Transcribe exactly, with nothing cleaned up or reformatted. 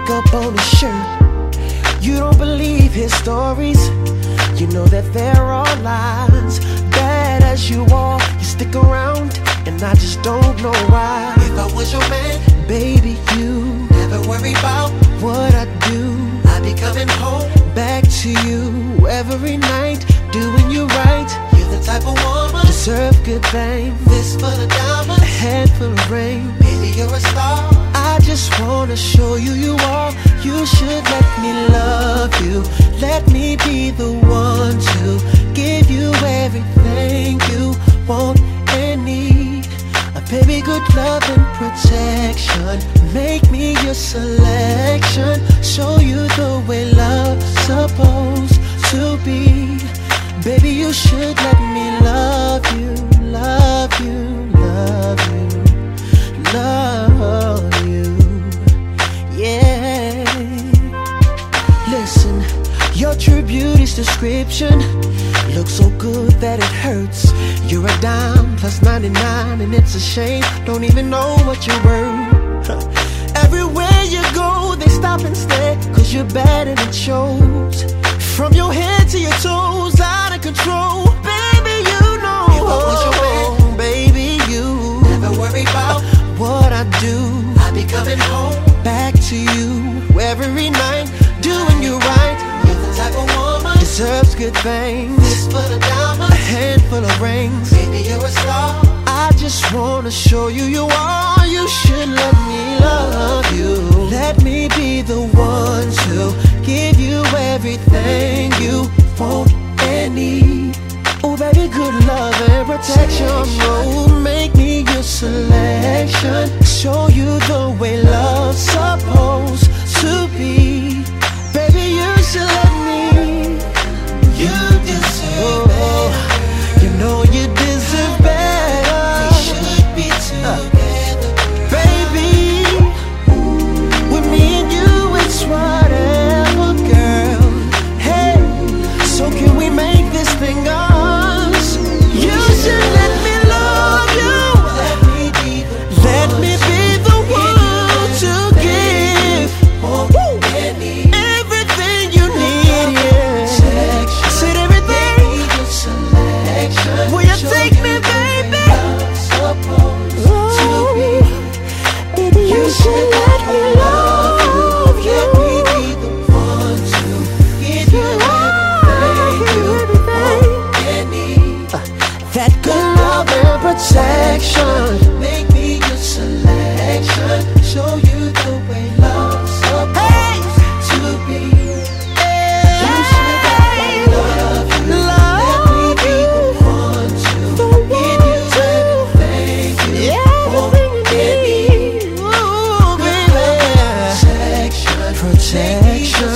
makeup on his shirt. You don't believe his stories. You know that there are lies. Bad as you are, you stick around, and I just don't know why. If I was your man, baby, you never worry about what I do. I'd be coming home back to you every night, doing you right. You're the type of woman deserve good things. This for the diamonds, a handful of rain. Baby, you're a star. I just wanna show you you are. You should let me love you. Let me be the one to give you everything you want and need. A baby, good love and protection. Make me your selection. Show you the way love's supposed to be. Baby, you should let me love you, love you, love you, love you, yeah. Listen, your true beauty's description looks so good that it hurts. You're a dime plus ninety-nine, and it's a shame, don't even know what you're worth. Everywhere you go, they stop and stare, cause you're bad and it shows. From your head to your toes, out of control. Baby, you know, if I was your man, baby, you never worry about what I do. I'd be coming home back to you every night, doing you right. You're the type of woman deserves good things. This for the diamonds, a handful of rings. Baby, you're a star. I just wanna show you you are. You should let me love you. Let me be the one to give you everything you want and need. Oh baby, good love and protection. Oh, make me your selection. Show you the way love's supposed to be. Baby, you should let me. You deserve oh, better. You know you deserve better. We should be together, uh, baby. With me and you, it's whatever, girl. Hey, so can we make this thing us? You should let me love you. Let me be the let me be the one to give everything you need. Yeah, I said everything. Will you take me, baby? Oh, baby, you should let me love you. Let me be the one to give you everything you want and need. That good love and protection. Make me your selection. Show you the way love's supposed to be. You should let me love you. Let me be the one to give you everything you want and need. Ooh, baby. Protection, protection.